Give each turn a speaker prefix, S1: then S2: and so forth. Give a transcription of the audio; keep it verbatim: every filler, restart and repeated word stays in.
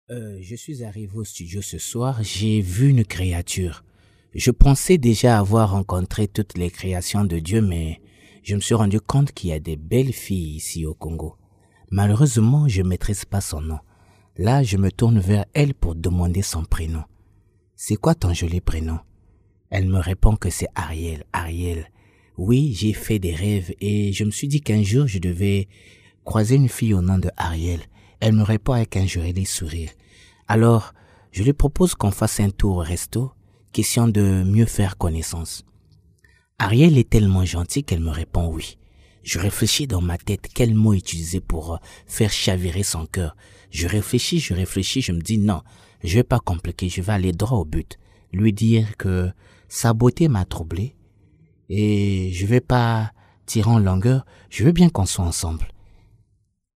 S1: Euh, je suis arrivé au studio ce soir, j'ai vu une créature. Je pensais déjà avoir rencontré toutes les créations de Dieu, mais je me suis rendu compte qu'il y a des belles filles ici au Congo. Malheureusement, je ne maîtrise pas son nom. Là, je me tourne vers elle pour demander son prénom. C'est quoi ton joli prénom? Elle me répond que c'est Ariel, Ariel. Oui, j'ai fait des rêves et je me suis dit qu'un jour je devais croiser une fille au nom de Ariel. Elle me répond avec un joli sourire. Alors, je lui propose qu'on fasse un tour au resto, question de mieux faire connaissance. Ariel est tellement gentille qu'elle me répond oui. Je réfléchis dans ma tête quel mot utiliser pour faire chavirer son cœur. Je réfléchis, je réfléchis, je me dis non, je vais pas compliquer, je vais aller droit au but. Lui dire que sa beauté m'a troublé et je vais pas tirer en longueur, je veux bien qu'on soit ensemble.